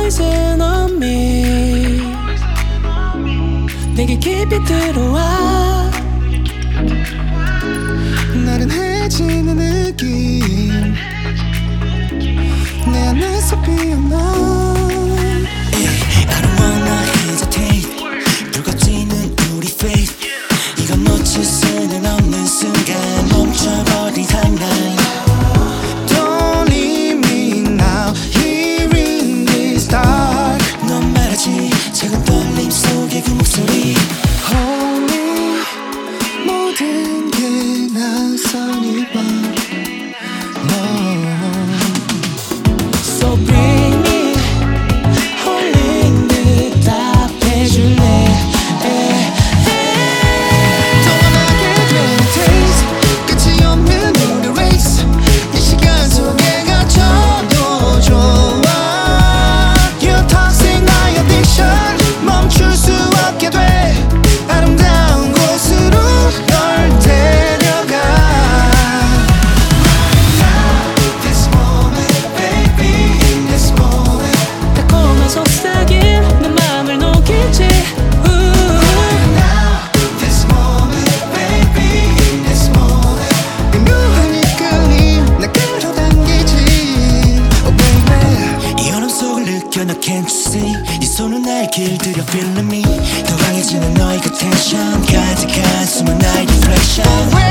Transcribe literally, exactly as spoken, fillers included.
poison on me. 내게 깊이 들어와 나른해지는 느낌 내 안에서 피어나. I don't wanna hesitate. 불거지는 우리 faith. 이건 놓칠 수는 없는 순간 멈춰버린 timeline. Don't leave me now here in this dark. 넌 말하지 작은 떨림 속의 그 목소리. Hold me 모든 게 낯선 이밤. So bring me 홀린 듯 답해줄래. 더 원하게 된 taste 끝이 없는 우리 race. 이 시간 속에 갇혀도 좋아. Your toxic my addiction 멈출 수 없게 돼. 아름다운 곳으로 널 데려가. This moment baby in this moment. 달콤한 속삭임 내 맘을 녹이지. This moment baby in this moment. 미묘한 이끌림 날 끌어당기지. Oh baby 이 얼음 속을 느껴 너 can't you see. 이 손은 날 길들여 feeling me. 더 강해지는 너의 그 텐션 가득한 숨은 나의 reflection.